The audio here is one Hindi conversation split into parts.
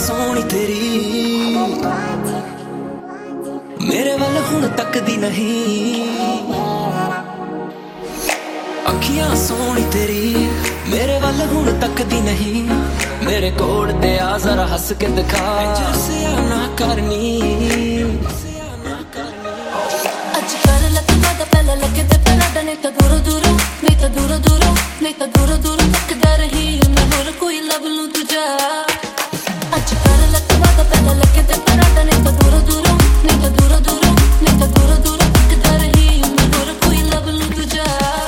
सोनी तेरी मेरे वाल हुण तकदी नहीं, अखियां सोनी तेरी मेरे वाल हुण तकदी नहीं, मेरे कोल ते आ जरा हस के दिखा जैसे ना करनी अज कर लग वादा पहला लगे ते पराडा नहीं तो दूर दूर नहीं तो दूर दूर नहीं तो दूर दूर तकदा रही मैं होर कोई लब लूं तुझा। अज कर लग वादा पहला लगे ते पराडा नहीं तो दूर दूर नहीं तो दूर दूर नहीं तो दूर दूर तकदा रही मैं होर कोई लब लूं तुझा।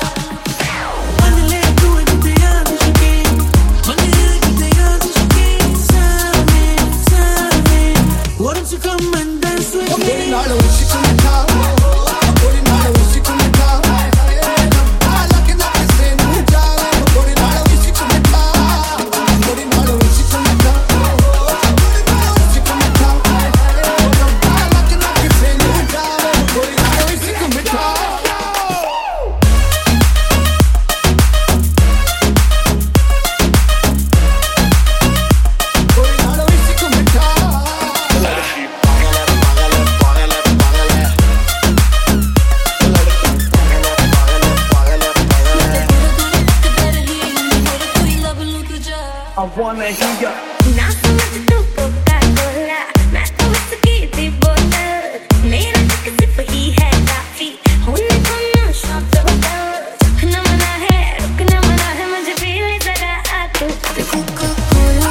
I wanna hear ya. ना समझ तू कोका कोला, मैं तो विस्की दी बोतल, मेरा तक सिर्फ ही है काफी, होने को ना शॉट बता, रुकना मना है मुझे फील जरा आ तू। कोका कोला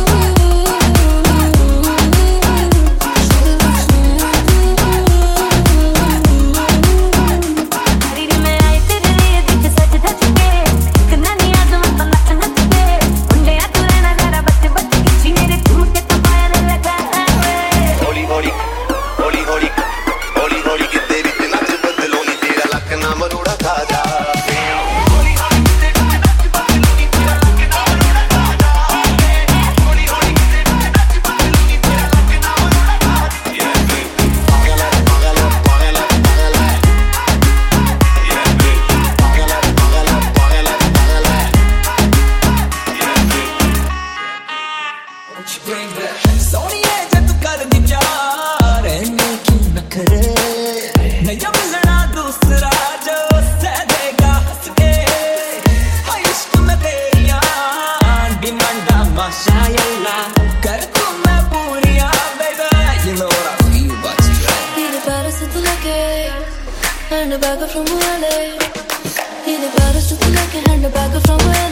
सोनिए जब कर दी प्यार इन्हें क्यों न करे नया मिलना दूसरा जो सह देगा हंस के इश्क में तेरिया डिमांडा माशाअल्लाह कर तू मैं पूरिया baby you know what I feel about you right? Need a better so to like it, and a bagger from LA. Need a better so to like it, and a bagger from LA.